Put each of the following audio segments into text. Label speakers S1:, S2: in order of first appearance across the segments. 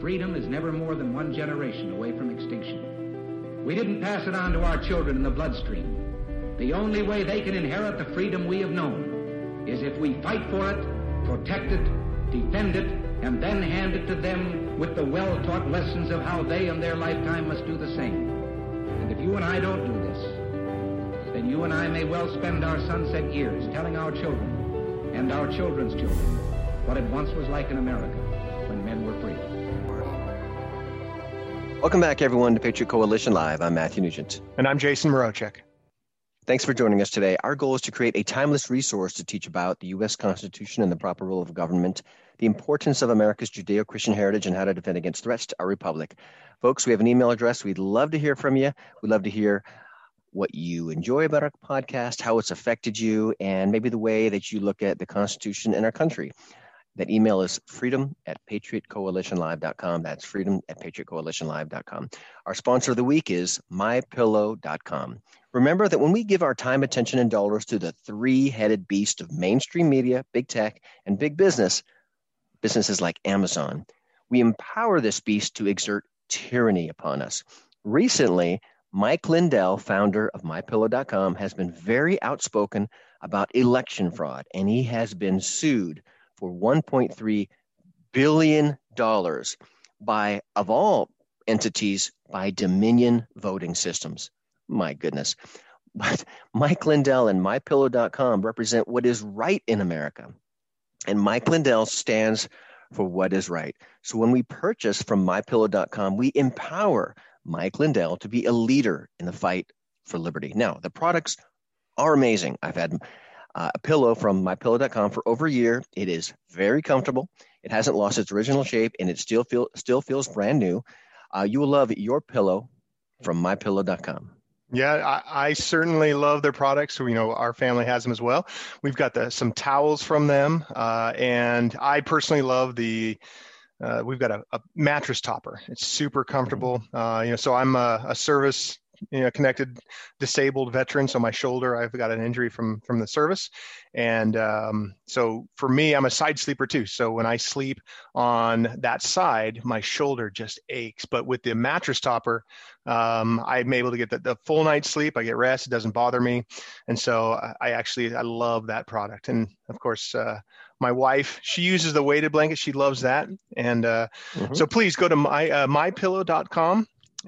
S1: freedom is never more than one generation away from extinction. We didn't pass it on to our children in the bloodstream. The only way they can inherit the freedom we have known is if we fight for it, protect it, defend it, and then hand it to them with the well-taught lessons of how they in their lifetime must do the same. And if you and I don't do this, then you and I may well spend our sunset years telling our children and our children's children what it once was like in America when men were free.
S2: Welcome back, everyone, to Patriot Coalition Live. I'm Matthew Nugent.
S3: And I'm Jason Morochek.
S2: Thanks for joining us today. Our goal is to create a timeless resource to teach about the U.S. Constitution and the proper rule of government, the importance of America's Judeo-Christian heritage, and how to defend against threats to our republic. Folks, we have an email address. We'd love to hear from you. We'd love to hear what you enjoy about our podcast, how it's affected you, and maybe the way that you look at the Constitution and our country. That email is freedom@patriotcoalitionlive.com. That's freedom@patriotcoalitionlive.com. Our sponsor of the week is mypillow.com. Remember that when we give our time, attention, and dollars to the three-headed beast of mainstream media, big tech, and big business, businesses like Amazon, we empower this beast to exert tyranny upon us. Recently, Mike Lindell, founder of mypillow.com, has been very outspoken about election fraud, and he has been sued for $1.3 billion by, of all entities, by Dominion Voting Systems. My goodness. But Mike Lindell and MyPillow.com represent what is right in America. And Mike Lindell stands for what is right. So when we purchase from MyPillow.com, we empower Mike Lindell to be a leader in the fight for liberty. Now, the products are amazing. I've had a pillow from mypillow.com for over a year. It is very comfortable. It hasn't lost its original shape, and it still feels brand new. You will love your pillow from mypillow.com.
S3: Yeah, I certainly love their products. So, our family has them as well. We've got some towels from them, and I personally love we've got a mattress topper. It's super comfortable. So I'm a service connected disabled veteran. So my shoulder, I've got an injury from the service. And so for me, I'm a side sleeper too. So when I sleep on that side, my shoulder just aches. But with the mattress topper, I'm able to get the full night's sleep. I get rest. It doesn't bother me. And so I love that product. And of course, my wife, she uses the weighted blanket. She loves that. And so please go to mypillow.com.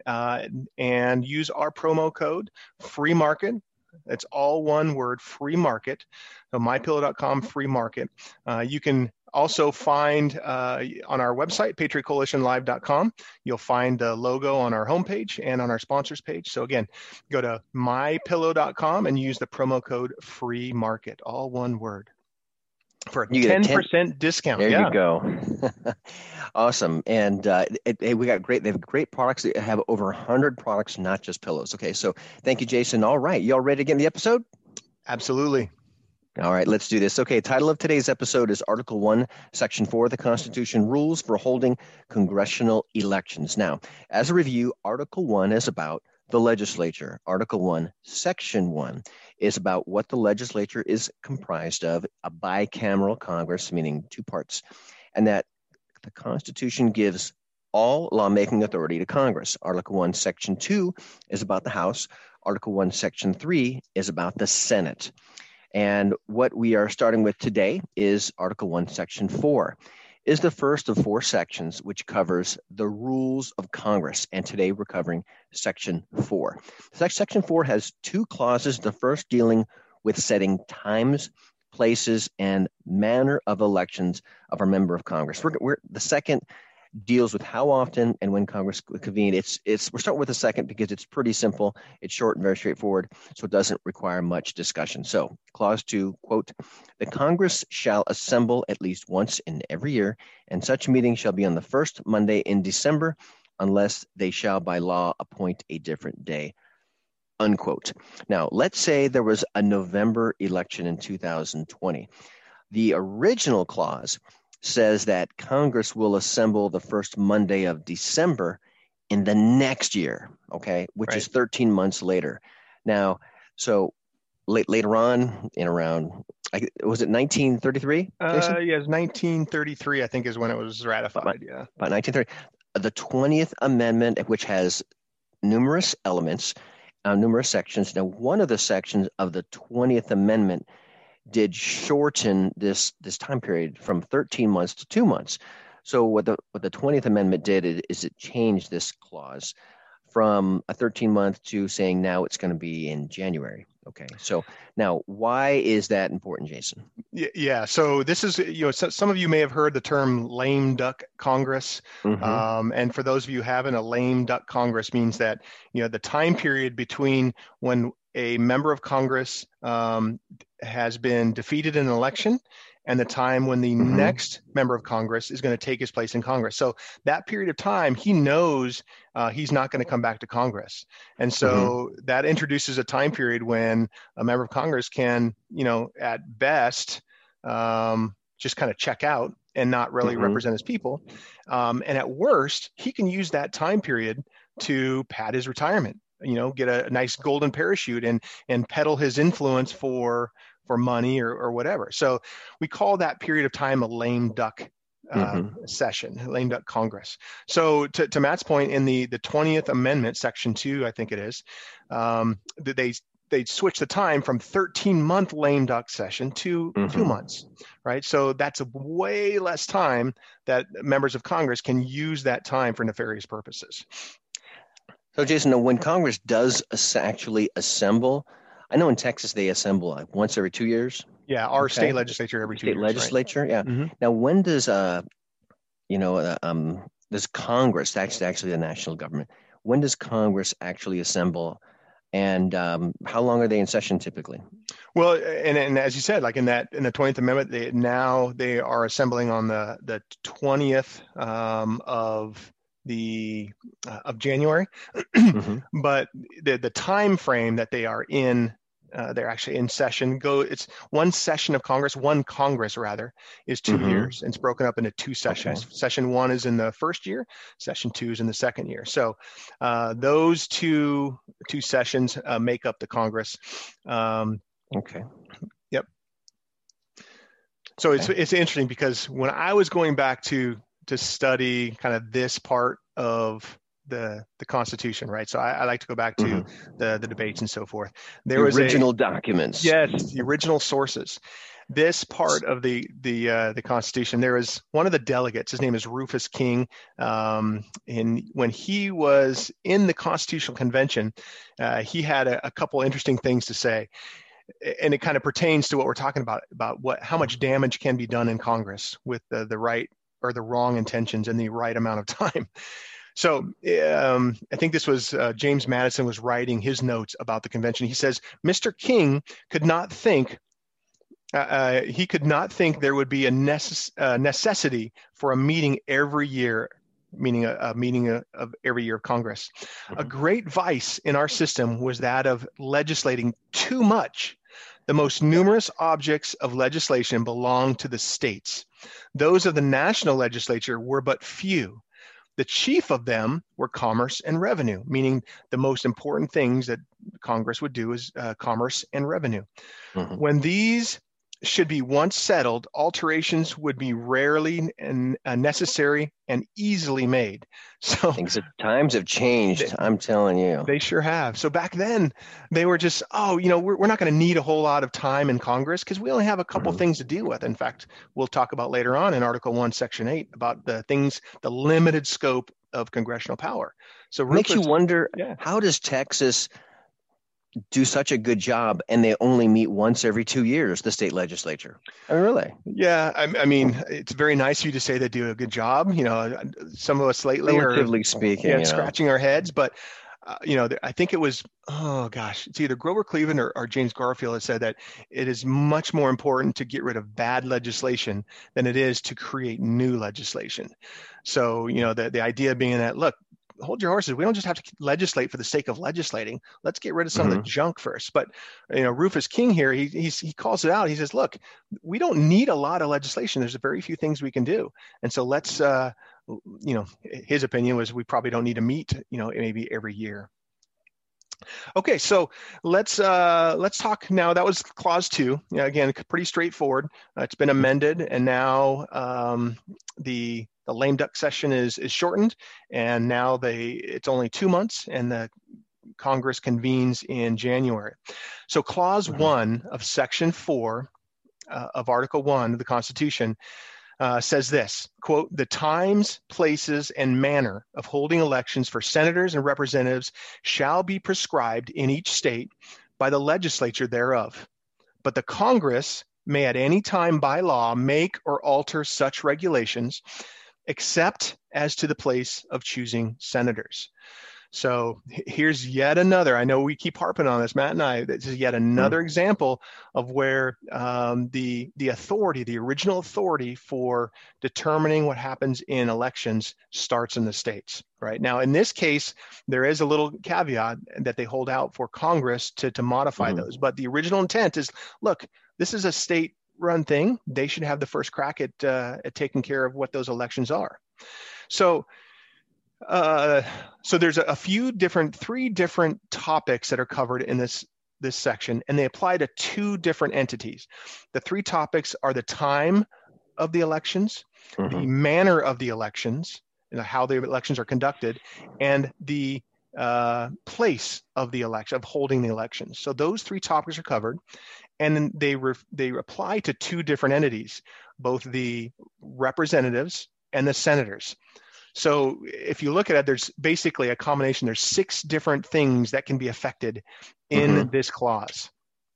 S3: And use our promo code free market. It's all one word, free market. So mypillow.com, free market. You can also find on our website, patriotcoalitionlive.com, you'll find the logo on our homepage and on our sponsors page. So again, go to mypillow.com and use the promo code free market, all one word, for a 10% discount.
S2: There you go. Awesome. And they have great products. They have over 100 products, not just pillows. Okay. So thank you, Jason. All right. You all ready to get in the episode?
S3: Absolutely.
S2: All right, let's do this. Okay. Title of today's episode is Article 1, Section 4 of the Constitution, Rules for Holding Congressional Elections. Now, as a review, Article 1 is about the legislature. Article 1, Section 1 is about what the legislature is comprised of, a bicameral Congress, meaning two parts, and that the Constitution gives all lawmaking authority to Congress. Article 1, Section 2 is about the House. Article 1, Section 3 is about the Senate. And what we are starting with today is Article 1, Section 4. Is the first of four sections, which covers the rules of Congress. And today we're covering Section 4. Section 4 has two clauses, the first dealing with setting times, places, and manner of elections of a member of Congress. The second deals with how often and when Congress convene. We're starting with the second because it's pretty simple. It's short and very straightforward, so it doesn't require much discussion. So, Clause 2, quote, the Congress shall assemble at least once in every year, and such meeting shall be on the first Monday in December, unless they shall by law appoint a different day, unquote. Now, let's say there was a November election in 2020. The original clause says that Congress will assemble the first Monday of December in the next year, okay, which is 13 months later. Now, so later on, in around, was it 1933?
S3: Yeah, it was 1933, I think, is when it was ratified.
S2: About 1930. the 20th Amendment, which has numerous elements, numerous sections. Now, one of the sections of the 20th Amendment did shorten this time period from 13 months to 2 months. So what the 20th Amendment did is it changed this clause from a 13-month to saying now it's going to be in January. Okay, so now why is that important, Jason?
S3: Yeah. So this is, some of you may have heard the term lame duck Congress. And for those of you who haven't, a lame duck Congress means that, the time period between when a member of Congress has been defeated in an election and the time when the next member of Congress is going to take his place in Congress. So that period of time, he knows he's not going to come back to Congress. And so that introduces a time period when a member of Congress can, at best, just kind of check out and not really represent his people. And at worst, he can use that time period to pad his retirement, get a nice golden parachute and peddle his influence for money or whatever. So we call that period of time a lame duck session, lame duck Congress. So to Matt's point, in the 20th Amendment, Section 2, I think it is, they switch the time from 13-month lame duck session to 2 months, right? So that's a way less time that members of Congress can use that time for nefarious purposes.
S2: So Jason, when Congress does actually assemble, I know in Texas they assemble like once every 2 years.
S3: Yeah, our state legislature every 2 years.
S2: State legislature,
S3: right?
S2: Yeah. Now, when does does Congress, that's actually the national government, when does Congress actually assemble, and how long are they in session typically?
S3: Well, and as you said, like in the 20th Amendment, they are assembling on the 20th of January, but the time frame that they are in, they're actually in session. It's one session of Congress, is 2 years, and it's broken up into two sessions. Okay. Session 1 is in the first year, session 2 is in the second year. So those two sessions make up the Congress.
S2: Okay.
S3: Yep. So it's interesting because when I was going back to study kind of this part of the Constitution, right? So I like to go back to the debates and so forth.
S2: There was original documents.
S3: Yes, the original sources. This part of the Constitution, there is one of the delegates. His name is Rufus King. When he was in the Constitutional Convention, he had a couple interesting things to say. And it kind of pertains to what we're talking about how much damage can be done in Congress with the right or the wrong intentions in the right amount of time. So I think this was James Madison was writing his notes about the convention. He says, Mr. King could not think there would be a necessity for a meeting every year, meaning a meeting of every year of Congress. A great vice in our system was that of legislating too much. The most numerous objects of legislation belong to the states. Those of the national legislature were but few. The chief of them were commerce and revenue, meaning the most important things that Congress would do is commerce and revenue. When these should be once settled, alterations would be rarely and necessary and easily made. So
S2: times have changed. I'm telling you,
S3: they sure have. So back then, they were just, we're not going to need a whole lot of time in Congress because we only have a couple things to deal with. In fact, we'll talk about later on in Article 1, Section 8 about the limited scope of congressional power. So
S2: it makes you wonder, how does Texas do such a good job and they only meet once every 2 years, the state legislature? I mean, really?
S3: Yeah. I mean, it's very nice of you to say they do a good job. Some of us lately
S2: relatively speaking,
S3: scratching our heads, but I think it was, it's either Grover Cleveland or James Garfield that said that it is much more important to get rid of bad legislation than it is to create new legislation. So, the idea being that, look, hold your horses. We don't just have to legislate for the sake of legislating. Let's get rid of some of the junk first. But Rufus King here, he calls it out. He says, look, we don't need a lot of legislation. There's very few things we can do. And so let's, his opinion was we probably don't need to meet, maybe every year. Okay, so let's talk now. That was clause 2. Yeah, again, pretty straightforward. It's been amended, and now the lame duck session is shortened, and now it's only 2 months, and the Congress convenes in January. So clause 1 of section 4 of Article 1 of the Constitution says this, quote, "The times, places, and manner of holding elections for senators and representatives shall be prescribed in each state by the legislature thereof. But the Congress may at any time by law make or alter such regulations, except as to the place of choosing senators." So here's yet another, I know we keep harping on this, Matt and I, this is yet another example of where the authority, the original authority for determining what happens in elections starts in the states, right? Now, in this case, there is a little caveat that they hold out for Congress to modify those. But the original intent is, look, this is a state-run thing. They should have the first crack at taking care of what those elections are. So there's three different topics that are covered in this section, and they apply to 2 different entities. The 3 topics are the time of the elections, the manner of the elections, how the elections are conducted, and the place of the election, of holding the elections. So those 3 topics are covered, and then they apply to 2 different entities, both the representatives and the senators. So if you look at it, there's basically a combination. There's 6 different things that can be affected in this clause.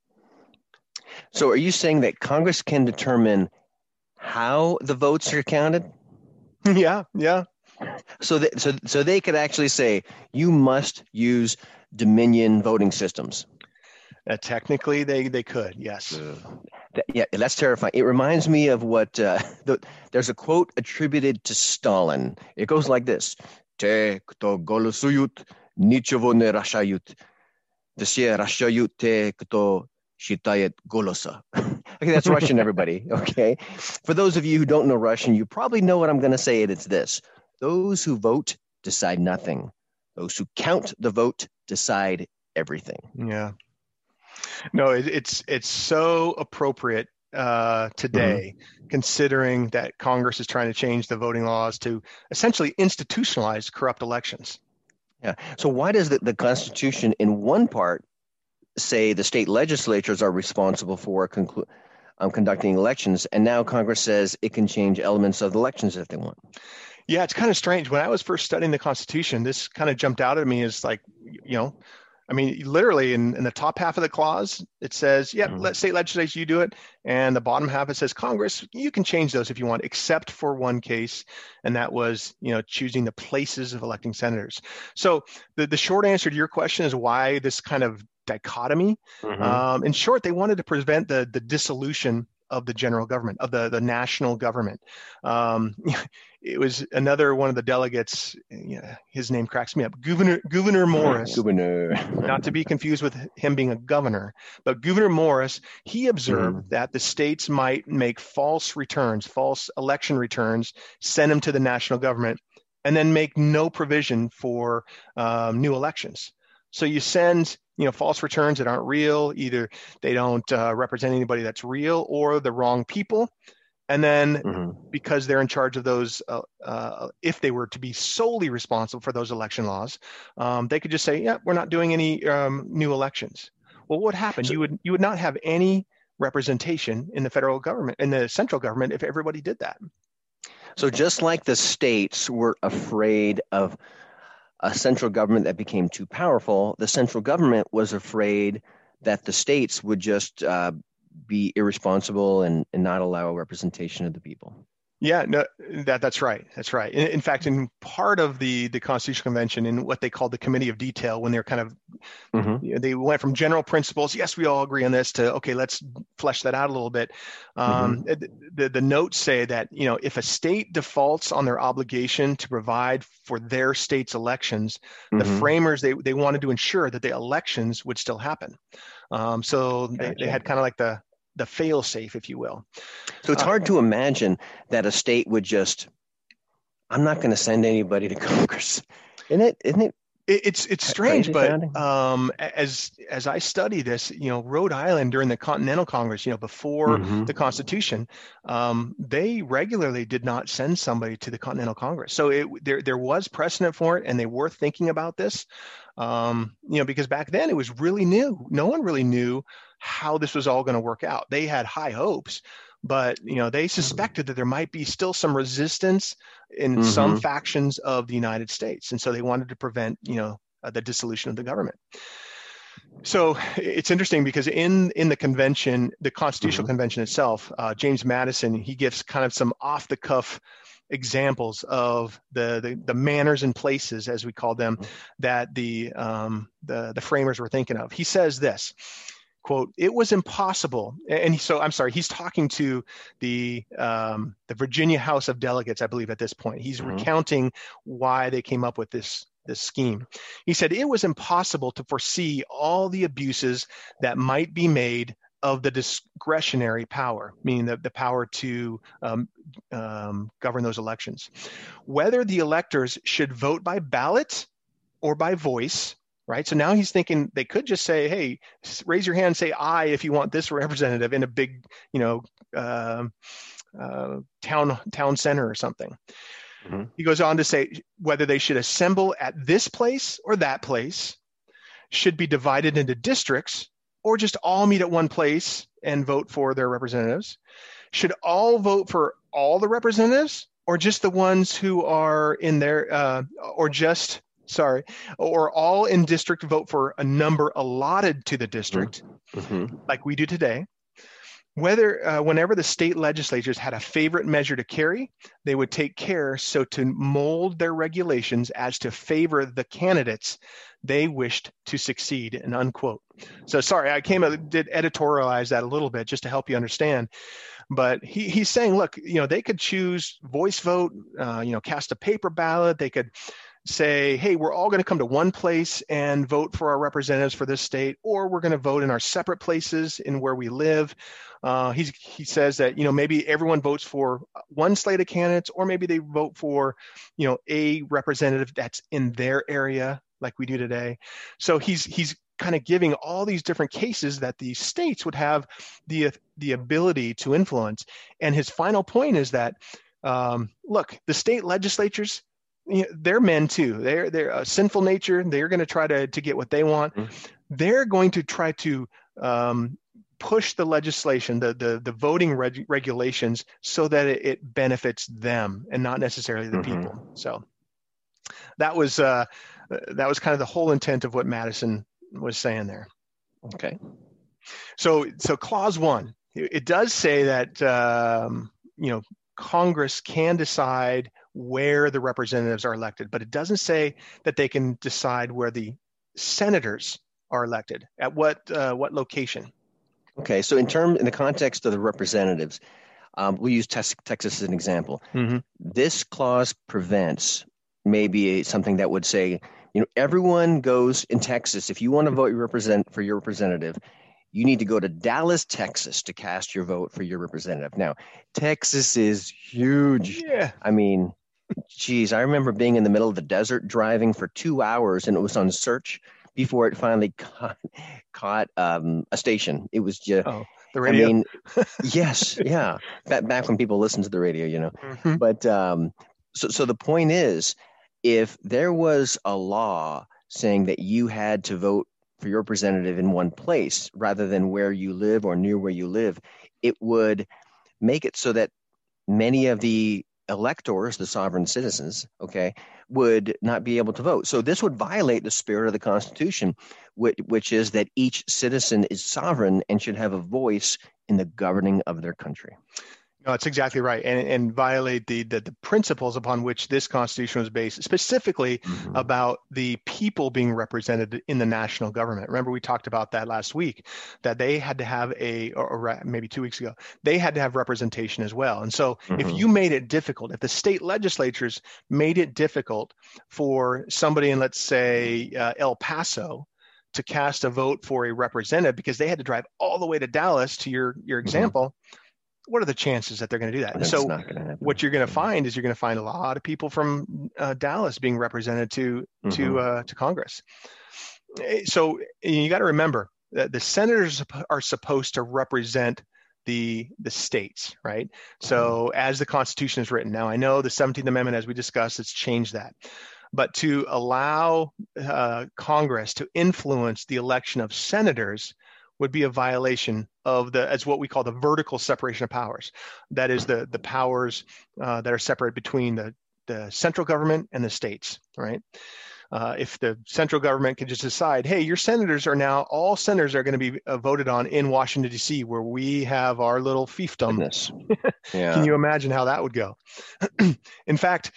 S2: So are you saying that Congress can determine how the votes are counted?
S3: Yeah.
S2: So they could actually say, you must use Dominion voting systems.
S3: Technically, they could, yes.
S2: Yeah, that's terrifying. It reminds me of what there's a quote attributed to Stalin. It goes like this: "Te kto голосуют, ничего не решают. Все решают те, кто считает голоса." Okay, that's Russian, everybody. Okay, for those of you who don't know Russian, you probably know what I'm going to say. It's this: those who vote decide nothing. Those who count the vote decide everything.
S3: Yeah. No, it's so appropriate today, considering that Congress is trying to change the voting laws to essentially institutionalize corrupt elections.
S2: Yeah. So why does the Constitution, in one part, say the state legislatures are responsible for conducting elections, and now Congress says it can change elements of the elections if they want?
S3: Yeah, it's kind of strange. When I was first studying the Constitution, this kind of jumped out at me as like, I mean, literally in the top half of the clause, it says, let state legislature, you do it. And the bottom half, it says, Congress, you can change those if you want, except for one case. And that was, choosing the places of electing senators. So the short answer to your question is why this kind of dichotomy. In short, they wanted to prevent the dissolution of the general government, of the national government. It was another one of the delegates, his name cracks me up, Gouverneur Morris. Not to be confused with him being a governor, but Gouverneur Morris, he observed that the states might make false election returns, send them to the national government, and then make no provision for new elections. So you send false returns that aren't real. Either they don't represent anybody that's real, or the wrong people. And then because they're in charge of those, if they were to be solely responsible for those election laws, they could just say, we're not doing any new elections. Well, what happened? You would not have any representation in the federal government, in the central government, if everybody did that.
S2: So just like the states were afraid of a central government that became too powerful, the central government was afraid that the states would just be irresponsible and not allow representation of the people.
S3: Yeah, no, that's right. That's right. In fact, in part of the Constitutional Convention, in what they called the Committee of Detail, when they're kind of, they went from general principles, yes, we all agree on this, to, okay, let's flesh that out a little bit. The notes say that, if a state defaults on their obligation to provide for their state's elections, the framers, they wanted to ensure that the elections would still happen. So they had kind of like the fail-safe, if you will.
S2: So it's hard to imagine that a state would just, I'm not going to send anybody to Congress. Isn't it
S3: It's strange,
S2: Crazy
S3: but
S2: sounding.
S3: as I study this, Rhode Island during the Continental Congress, before the Constitution, they regularly did not send somebody to the Continental Congress. So there was precedent for it, and they were thinking about this, because back then it was really new. No one really knew how this was all going to work out. They had high hopes, but they suspected that there might be still some resistance in some factions of the United States, and so they wanted to prevent the dissolution of the government. So it's interesting because in the convention, the Constitutional Convention itself, James Madison, he gives kind of some off the cuff examples of the manners and places, as we call them, that the framers were thinking of. He says this. Quote, it was impossible. And he's talking to the Virginia House of Delegates, I believe, at this point. He's recounting why they came up with this scheme. He said, it was impossible to foresee all the abuses that might be made of the discretionary power, meaning the power to govern those elections. Whether the electors should vote by ballot or by voice, right? So now he's thinking they could just say, hey, raise your hand, say aye if you want this representative in a big, town center or something. He goes on to say whether they should assemble at this place or that place, should be divided into districts, or just all meet at one place and vote for their representatives. Should all vote for all the representatives, or just the ones who are in there, or all in district vote for a number allotted to the district, like we do today. Whenever the state legislatures had a favorite measure to carry, they would take care so to mold their regulations as to favor the candidates they wished to succeed, and unquote. So sorry, I did editorialize that a little bit just to help you understand. But he's saying, look, they could choose voice vote, cast a paper ballot. They could say, hey, we're all going to come to one place and vote for our representatives for this state, or we're going to vote in our separate places in where we live. He says that, maybe everyone votes for one slate of candidates, or maybe they vote for, a representative that's in their area like we do today. So he's kind of giving all these different cases that the states would have the ability to influence. And his final point is that, look, the state legislatures, they're men too. They're a sinful nature. They're going to try to get what they want. They're going to try to push the legislation, the voting regulations, so that it benefits them and not necessarily the people. So that was kind of the whole intent of what Madison was saying there.
S2: Okay.
S3: So clause 1, it does say that Congress can decide where the representatives are elected, but it doesn't say that they can decide where the senators are elected, at what location.
S2: Okay, so in the context of the representatives, we'll use Texas as an example. This clause prevents maybe something that would say, everyone goes in Texas. If you want to vote for your representative, you need to go to Dallas, Texas to cast your vote for your representative. Now, Texas is huge.
S3: Yeah.
S2: I mean, geez, I remember being in the middle of the desert driving for 2 hours, and it was on search before it finally caught a station. It was just,
S3: the radio.
S2: I mean, yes, yeah. Back when people listened to the radio, But so the point is, if there was a law saying that you had to vote for your representative in one place rather than where you live or near where you live, it would make it so that many of the electors, the sovereign citizens, would not be able to vote. So this would violate the spirit of the Constitution, which is that each citizen is sovereign and should have a voice in the governing of their country.
S3: No, that's exactly right, and violate the principles upon which this Constitution was based, specifically about the people being represented in the national government. Remember, we talked about that last week, that they had to have or maybe 2 weeks ago, they had to have representation as well. And so if you made it difficult, if the state legislatures made it difficult for somebody in, let's say, El Paso to cast a vote for a representative because they had to drive all the way to Dallas, to your example, what are the chances that they're going to do that?
S2: That's
S3: So
S2: not going to happen.
S3: what you're going to find is you're going to find a lot of people from Dallas being represented to Congress. So you got to remember that the senators are supposed to represent the states, right? So as the Constitution is written, now I know the 17th Amendment, as we discussed, it's changed that. But to allow Congress to influence the election of senators would be a violation of as what we call the vertical separation of powers. That is the powers that are separate between the central government and the states, right? If the central government can just decide, hey, all senators are going to be voted on in Washington, D.C., where we have our little fiefdom.
S2: Yeah.
S3: Can you imagine how that would go? In fact,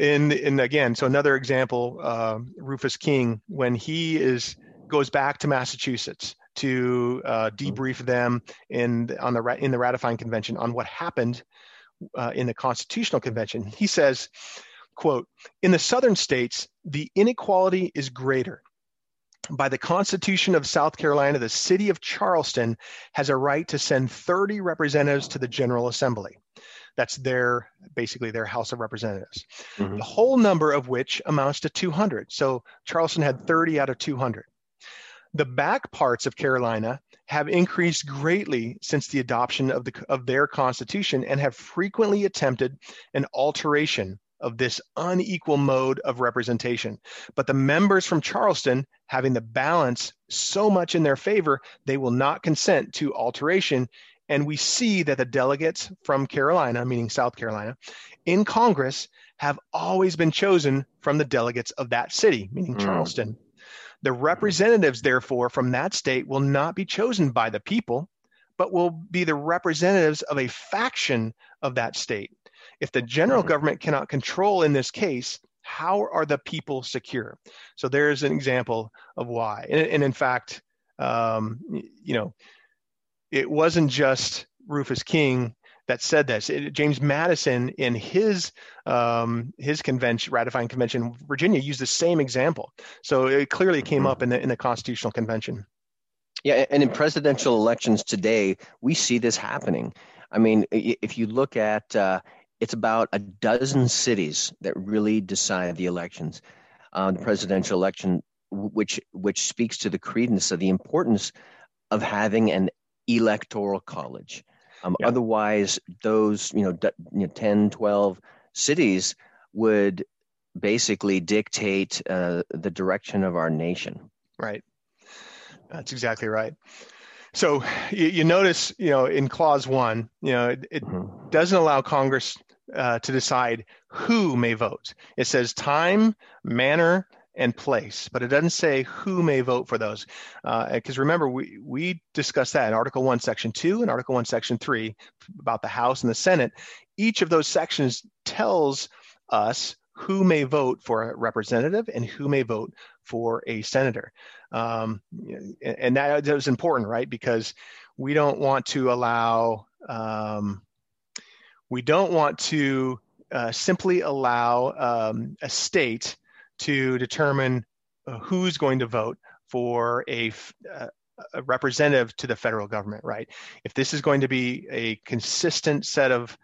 S3: so another example, Rufus King, when he goes back to Massachusetts to debrief them in the ratifying convention on what happened in the Constitutional Convention, he says, quote, "In the southern states, the inequality is greater. By the Constitution of South Carolina, the city of Charleston has a right to send 30 representatives to the General Assembly." That's basically their House of Representatives. The whole number of which amounts to 200. So Charleston had 30 out of 200. The back parts of Carolina have increased greatly since the adoption of their Constitution and have frequently attempted an alteration of this unequal mode of representation. But the members from Charleston, having the balance so much in their favor, they will not consent to alteration. And we see that the delegates from Carolina, meaning South Carolina, in Congress have always been chosen from the delegates of that city, meaning Charleston. The representatives, therefore, from that state will not be chosen by the people, but will be the representatives of a faction of that state. If the general government cannot control in this case, how are the people secure? So there's an example of why. And in fact, it wasn't just Rufus King that said this. James Madison, in his convention, ratifying convention in Virginia, used the same example. So it clearly came up in the Constitutional Convention.
S2: Yeah, and in presidential elections today, we see this happening. I mean, if you look at it's about a dozen cities that really decide the elections, the presidential election, which speaks to the credence of the importance of having an electoral college. Otherwise, those 10, 12 cities would basically dictate the direction of our nation.
S3: Right. That's exactly right. So you notice, in Clause 1, it doesn't allow Congress to decide who may vote. It says time, manner, and place, but it doesn't say who may vote for those. Because remember, we discussed that in Article 1, Section 2 and Article 1, Section 3 about the House and the Senate. Each of those sections tells us who may vote for a representative and who may vote for a senator. And that is important, right? Because we don't want to allow, simply allow a state to determine who's going to vote for a representative to the federal government, right? If this is going to be a consistent set of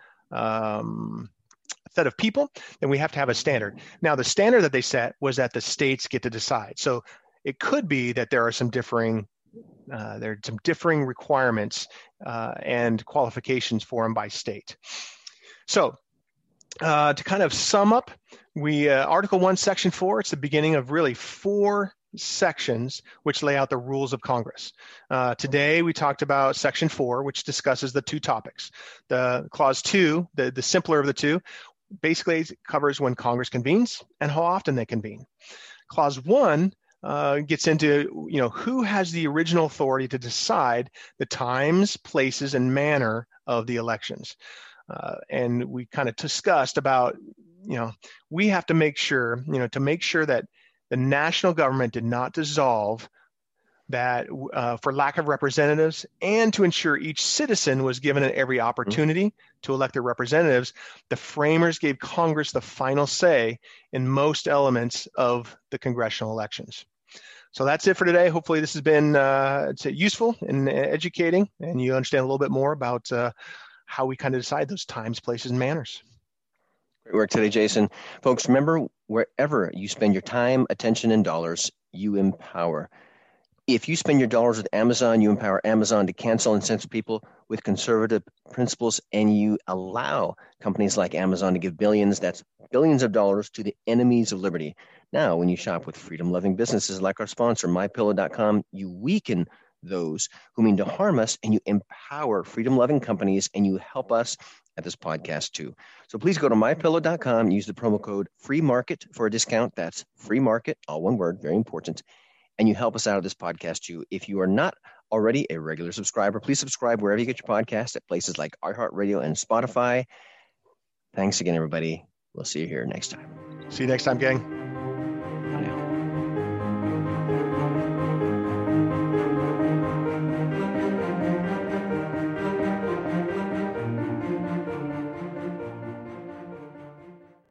S3: people, then we have to have a standard. Now, the standard that they set was that the states get to decide. So it could be that there are some differing requirements and qualifications for them by state. So to kind of sum up, Article 1, Section 4, it's the beginning of really 4 sections which lay out the rules of Congress. Today, we talked about Section 4, which discusses the 2 topics. The Clause 2, the simpler of the 2, basically covers when Congress convenes and how often they convene. Clause 1 gets into, who has the original authority to decide the times, places, and manner of the elections. And we kind of discussed about, we have to make sure, that the national government did not dissolve that for lack of representatives, and to ensure each citizen was given every opportunity to elect their representatives. The framers gave Congress the final say in most elements of the congressional elections. So that's it for today. Hopefully this has been useful and educating, and you understand a little bit more about how we kind of decide those times, places, and manners.
S2: Great work today, Jason. Folks, remember, wherever you spend your time, attention, and dollars, you empower. If you spend your dollars with Amazon, you empower Amazon to cancel and censor people with conservative principles, and you allow companies like Amazon to give billions, that's billions of dollars, to the enemies of liberty. Now, when you shop with freedom-loving businesses like our sponsor, MyPillow.com, you weaken those who mean to harm us, and you empower freedom-loving companies, and you help us at this podcast too. So please go to MyPillow.com, use the promo code FREEMARKET for a discount. That's FREEMARKET, all one word, very important. And you help us out of this podcast too. If you are not already a regular subscriber, please subscribe wherever you get your podcast at places like iHeartRadio and Spotify. Thanks again, everybody. We'll see you here next time.
S3: See you next time, gang.